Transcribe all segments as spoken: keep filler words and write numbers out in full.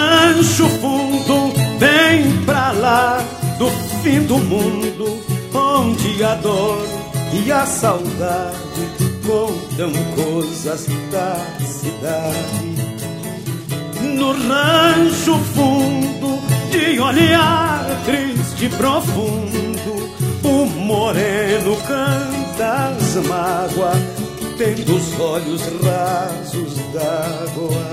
rancho fundo, bem pra lá do fim do mundo, onde a dor e a saudade contam coisas da cidade. No rancho fundo, de olhar triste e profundo, o moreno canta as mágoas, tendo os olhos rasos d'água.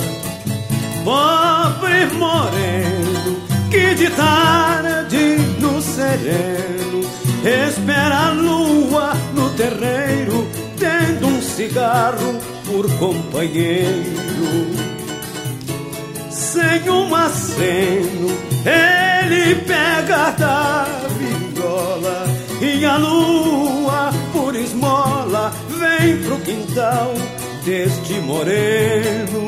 Pobre moreno, que de tarde no sereno espera a lua no terreiro, tendo um cigarro por companheiro. Sem um aceno, ele pega da viola, e a lua, por esmola, vem pro quintal deste moreno.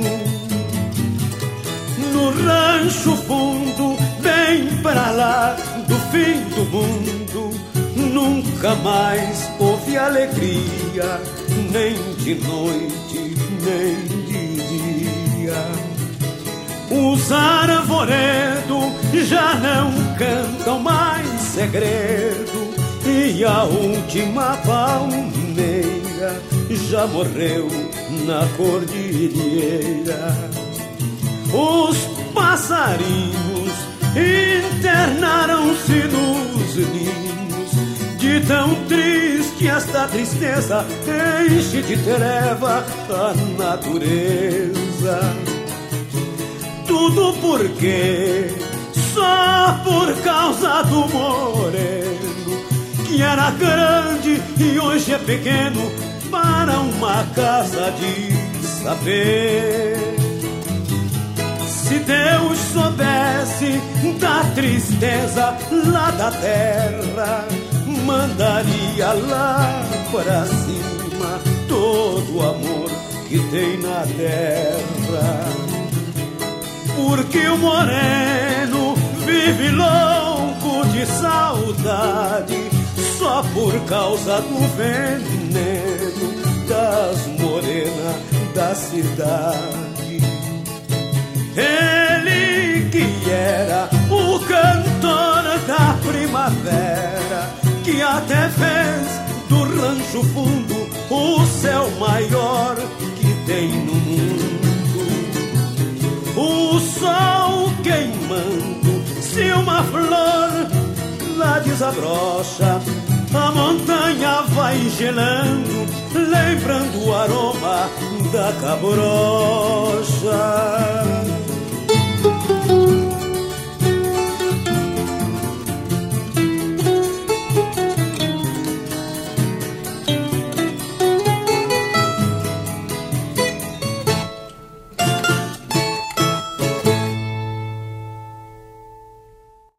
No rancho fundo, bem pra lá do fim do mundo, nunca mais houve alegria, nem de noite, nem de dia. Os arvoredos já não cantam mais segredo, e a última palmeira já morreu na cordilheira. Os passarinhos internaram-se nos ninhos, de tão triste esta tristeza enche de treva a natureza. Tudo porque, só por causa do moreno, que era grande e hoje é pequeno, para uma casa de saber. Se Deus soubesse da tristeza lá da terra, mandaria lá pra cima todo o amor que tem na terra. Porque o moreno vive louco de saudade, só por causa do veneno das morenas da cidade. Ele que era o cantor da primavera, que até fez do rancho fundo o céu maior que tem no mundo. O sol queimando, se uma flor lá desabrocha, a montanha vai gelando, lembrando o aroma da cabrocha.